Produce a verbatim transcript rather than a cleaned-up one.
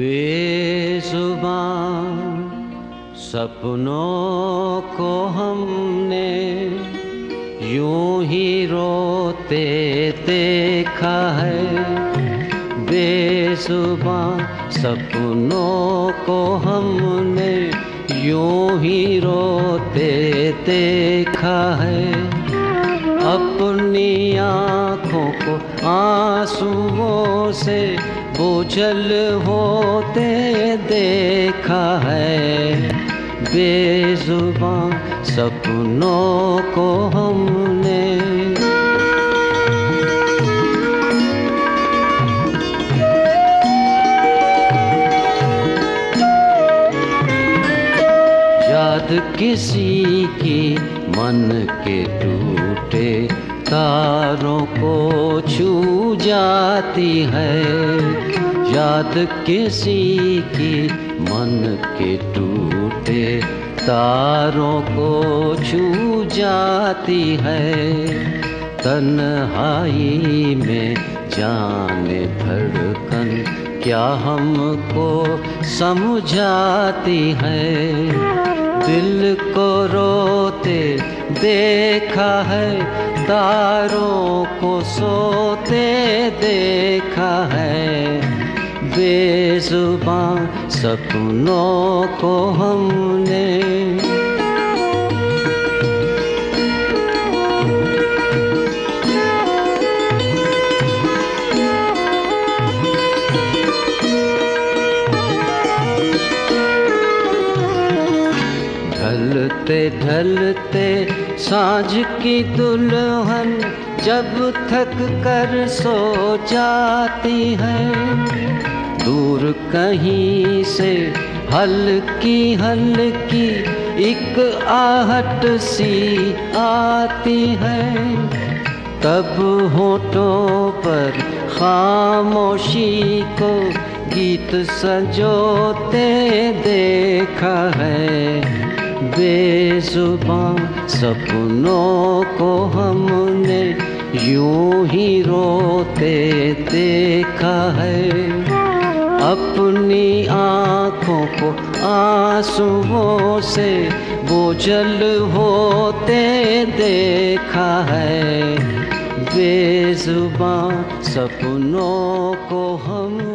बेजुबान सपनों को हमने यूं ही रोते देखा है। बेजुबान सपनों को हमने यूं ही रोते देखा है। अपनी आँखों को आंसुओं से बोझल होते देखा है। बेजुबान सपनों को हमने याद किसी की मन के टूटे तारों को छू जाती है। याद किसी की मन के टूटे तारों को छू जाती है। तन्हाई में जाने धड़कन क्या हमको समझाती है। दिल को रोते देखा है, तारों को सोते देखा है। बेजुबान सपनों को हमने ढलते ढलते सांझ की दुल्हन जब थक कर सो जाती है। दूर कहीं से हल्की हल्की एक आहट सी आती है। तब होठों पर खामोशी को गीत संजोते देखा है। बेजुबान सपनों को हमने यूं ही रोते देखा है। अपनी आँखों को आंसुओं से बोझल होते देखा है। बेजुबान सपनों को हम